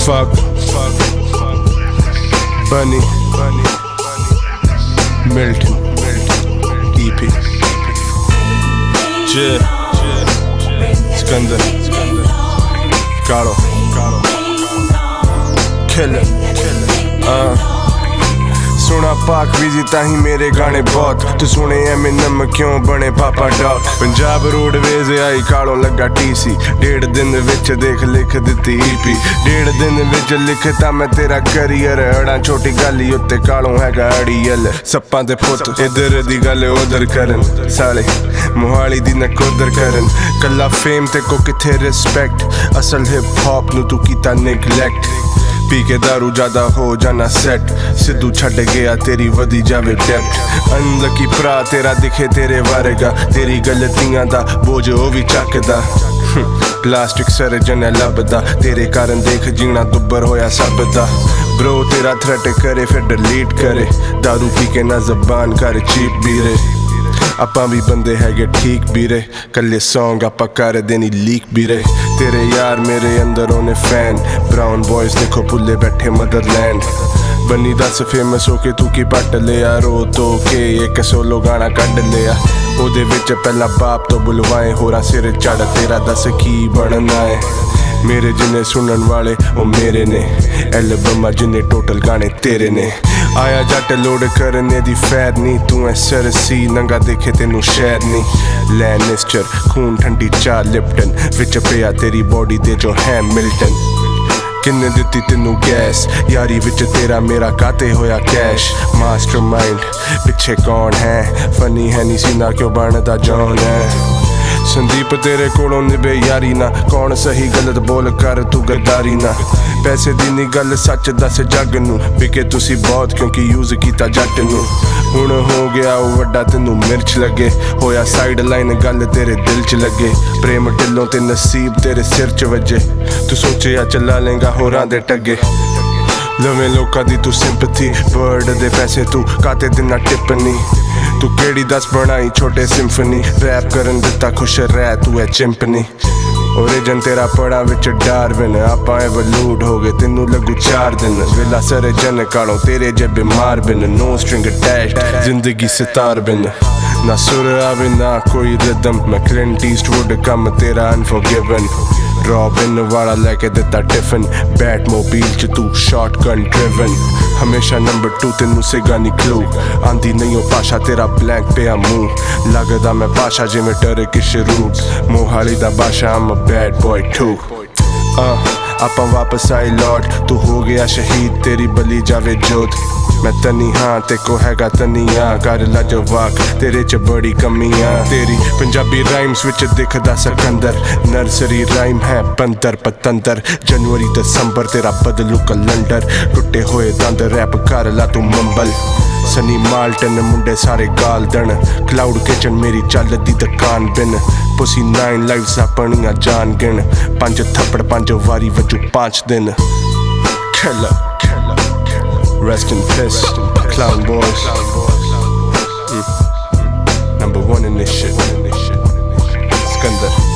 fuck Bunny Milton EP Skandar Kalo Killer सुना पाक V G ताही मेरे गाने बहुत तू सुने एमिनम क्यों बने पापा डॉग पंजाब रोडवेज आई कालों लगा टीसी 1.5 दिन विच देख लिख दिती ईपी 1.5 दिन विच लिखता मैं तेरा करियर अड़ा छोटी गल उत्ते कालों हैगा अड़ीयल सप्पां दे पुत इधर दी गल उधर करन साले मोहाली दी नकोदर करन कला फेम ते को किथे रिस्पेक्ट असल हिप हॉप नू तू कीता नेगलेक्ट पी के दारू ज्यादा हो जाना सेट सिद्धू छड़ गया तेरी वधी जावे डेप्थ अनलकी भरा तेरा दिखे तेरे वारेगा तेरी गलतियां दा बोझ ओ भी चकदा प्लास्टिक सर्जन है लभदा तेरे कारण देख जीना दुब्बर होया सब दा ब्रो तेरा थ्रेट करे फिर डिलीट करे दारू पी के ना जबान कर चीप बीरे ਆਪਾਂ ਵੀ ਬੰਦੇ ਹੈਗੇ ਠੀਕ ਵੀਰੇ ਕੱਲੇ ਸੌਂਗ ਆਪਾਂ ਕਰ ਦੇਣੀ ਲੀਕ ਵੀਰੇ ਤੇਰੇ ਯਾਰ ਮੇਰੇ ਅੰਦਰ ਉਹਨੇ ਫੈਨ ਬ੍ਰਾਊਨ ਬॉयਜ਼ ਦੇਖੋ ਭੁੱਲੇ ਬੈਠੇ ਮਦਰਲੈਂਡ ਬੰਨੀ ਦੱਸ ਫੇਮਸ ਹੋ ਕੇ ਤੂੰ ਕੀ ਪੱਟ ਲਿਆ ਰੋ ਤੋ ਕੇ ਇੱਕ ਸੋਲੋ ਗਾਣਾ ਕੱਢ ਲਿਆ ਉਹਦੇ ਵਿੱਚ ਪਹਿਲਾਂ ਬਾਪ ਤੋਂ ਬੁਲਵਾਏ ਹੋਰਾਂ ਸਿਰ ਚੜ ਤੇਰਾ ਦੱਸ ਕੀ ਬਣਨਾ ਹੈ मेरे जिन्ने सुनन वाले वो मेरे ने एल्बम जिन्ने टोटल गाने तेरे ने आया जट लोड करने दी फैर नी तू है सरसी नंगा देखे तेनू शहर नी लैनिस्टर खून ठंडी चा लिप्टन विच पिया तेरी बॉडी दे जो है मिल्टन किन्ने दित्ती तेनू गैस यारी विच तेरा मेरा काते होया कैश मास्टरमाइंड पिछे कौन है फनी है नी सीना क्यों बनदा जॉन है संदीप तेरे कोलों निभे यारी ना कौन सही गलत बोल कर तू गद्दारी ना पैसे दी नी गल सच दस जग नू बिके तुसी बहुत क्योंकि यूज कीता जट नू हुण हो गया वो वड्डा तेनू मिर्च लगे होया साइड लाइन गल तेरे दिल च लगे प्रेम ढिलों ते नसीब तेरे सिर च वजे तू सोचिया चला लेंगा होरां दे टगे लवें लोकां दी तू सिंपथी बर्ड दे पैसे तू काते दिना टिप्पनी तू केड़ी दस बनाई छोटे सिंफनी रैप करन दिता खुश रह तू है चिंपनी ओरिजिन तेरा पड़ा विच डार्विन आपां एवलूट हो गए तेनू लगू 4 दिन वेला सरे जन कालों तेरे जे बीमार बिन नो स्ट्रिंग अटैच्ड जिंदगी सितार बिन ना सुर आवे ना कोई रिदम मैं क्लिंट ईस्टवुड कम तेरा अनफॉरगिवन रॉबिन वाला लेके दिता टिफिन बैट मोबाइल च तू शॉटगन ड्रिवन हमेशा नंबर 2 तेनू सिगा निकलू आंदी नहीं हो पाशा तेरा ब्लैंक पे मुंह लगदा मैं पाशा जिवें टर्किश रूट्स मोहाली दा बाशा I'm a bad boy too ਆਪਾਂ वापस आई लौट तू हो गया शहीद तेरी बली जावे जोत मैं तनी हाँ ते को हैगा तनिया कर ला जवाक तेरे च बड़ी कमियां तेरी पंजाबी राइम्स विच दिखदा सकंदर नर्सरी राइम है बंदर पतंदर जनवरी दिसंबर तेरा बदलू कैलेंडर टुटे होए दंद रैप कर ला तू मंबल सनी माल्टन मुंडे सारे गाल दन क्लाउड किचन मेरी चल दी दुकान बिन पुसी 9 लाइव्स अपनियां जान गिन 5 थप्पड़ 5 वारी वजू 5 दिन Killer Rest in peace Clown Boys Number 1 in this shit Skandar